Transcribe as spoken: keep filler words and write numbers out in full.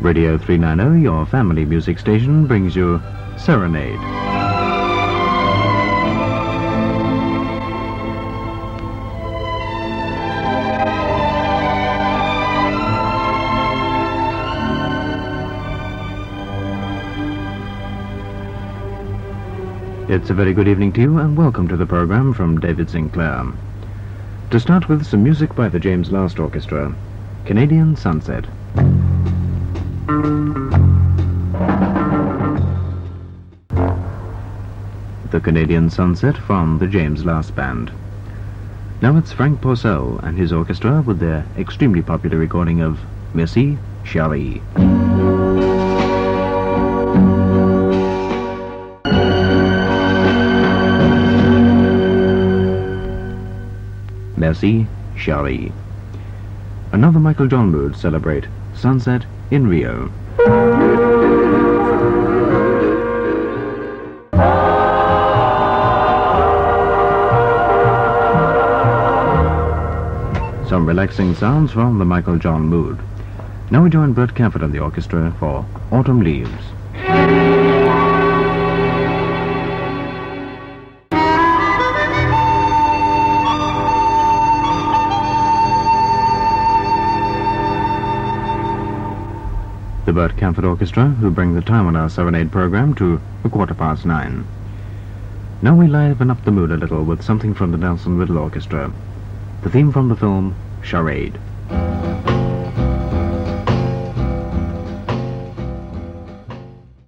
Radio three ninety, your family music station, brings you Serenade. It's a very good evening to you, and welcome to the program from David Sinclair. To start with, some music by the James Last Orchestra, Canadian Sunset. The Canadian Sunset from the James Last Band. Now it's Frank Porcel and his orchestra with their extremely popular recording of Merci, Chérie. Merci, Chérie. Another Michael John mood celebrate Sunset in Rio. Some relaxing sounds from the Michael John mood. Now we join Bert Camford and the orchestra for Autumn Leaves. The Bert Camford Orchestra, who bring the time on our Serenade program to a quarter past nine. Now we liven up the mood a little with something from the Nelson Riddle Orchestra, the theme from the film Charade.